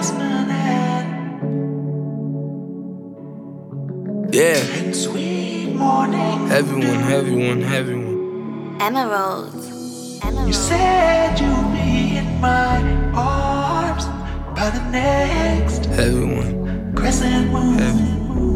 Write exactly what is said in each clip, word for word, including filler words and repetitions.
jasmine and Yeah. and sweet morning. Heavy one, heavy one, heavy one. Emeralds. Emeralds. You said you'd be in my arms by the next Heavy one. crescent moon. Heavy.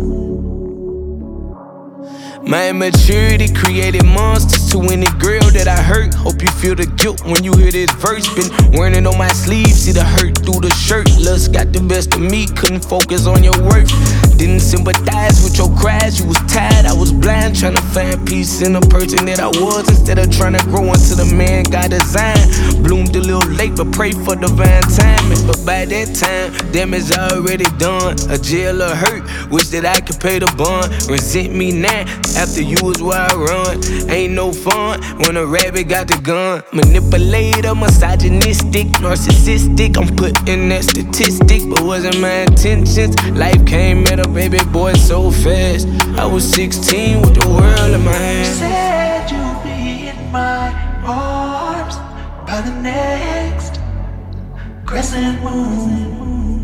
My immaturity created monsters to any girl that I hurt. Hope you feel the guilt when you hear this verse. Been wearing it on my sleeve, see the hurt through the shirt. Lust got the best of me, couldn't focus on your worth. Didn't sympathize with your cries, you was tired, I was blind. Trying to find peace in the person that I was, instead of trying to grow into the man God designed. Bloomed a little late, but pray for divine timing. But by that time, damage already done. A jailer hurt, wish that I could pay the bond. Resent me now, after you was where I run. Ain't no fun when a rabbit got the gun. Manipulator, misogynistic, narcissistic. I'm putting that statistic, but wasn't my intentions. Life came at a baby boy so fast. I was sixteen with the world in my You hands. said you'd be in my arms by the next crescent moon.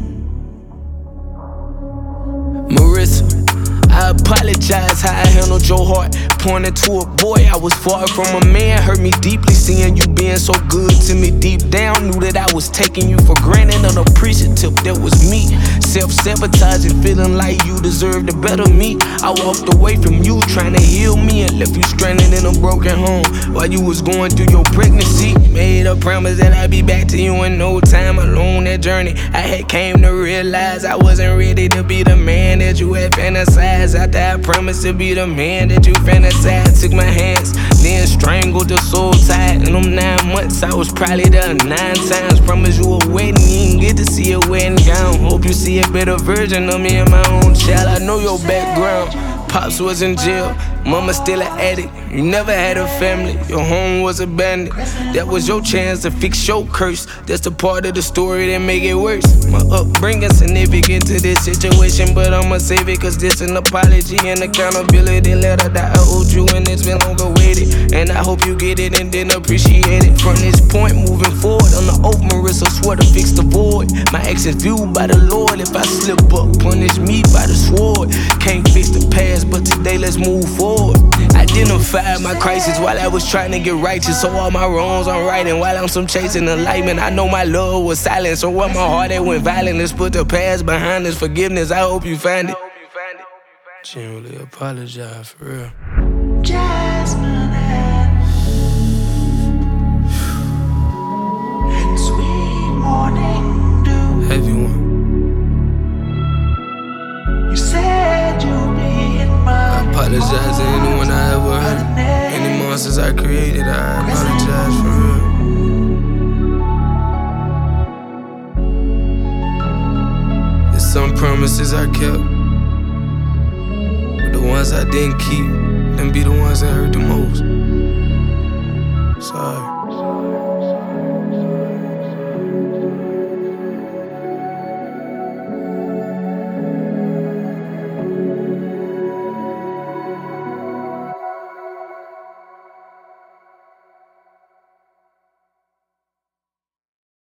Marissa, I apologize how I handled your heart. Pointing to a boy, I was far from a man. Hurt me deeply seeing you being so good to me. Deep down, knew that I was taking you for granted. Unappreciative, that was me. Self-sabotaging, feeling like you deserved a better me. I walked away from you, trying to heal me, and left you stranded in a broken home while you was going through your pregnancy. Made a promise that I'd be back to you in no time. Along that journey, I had came to realize I wasn't ready to be the man that you had fantasized. After I promised to be the man that you fantasized, took my hands, then strangled the soul tied. In them nine months, I was probably there nine times. Promised you a wedding, you didn't get to see a wedding gown. Hope you see a better version of me and my own child. I know your background. Pops was in jail, mama still an addict. You never had a family, your home was abandoned. That was your chance to fix your curse. That's the part of the story that make it worse. My upbringing significant to this situation, but I'ma save it, cause this an apology and accountability letter that I owed you, and it's been long awaited. And I hope you get it and then appreciate it. From this point moving forward, on the oath, Marissa swore to fix the void. My actions viewed by the Lord. If I slip up, punish me by the sword. Can't fix the past, but today let's move forward. Identified my crisis while I was trying to get righteous, so all my wrongs I'm righting while I'm some chasing enlightenment. I know my love was silent, so what my heart that went violent. Let's put the past behind us. Forgiveness, I hope you find it. Genuinely apologize, for real. Jasmine and, and sweet morning dew. Heavy one. You said you'd be in my I apologize to anyone I ever hurt. Any monsters I created, I apologize for real. There's some promises I kept, but the ones I didn't keep, them be the ones that hurt the most. Sorry.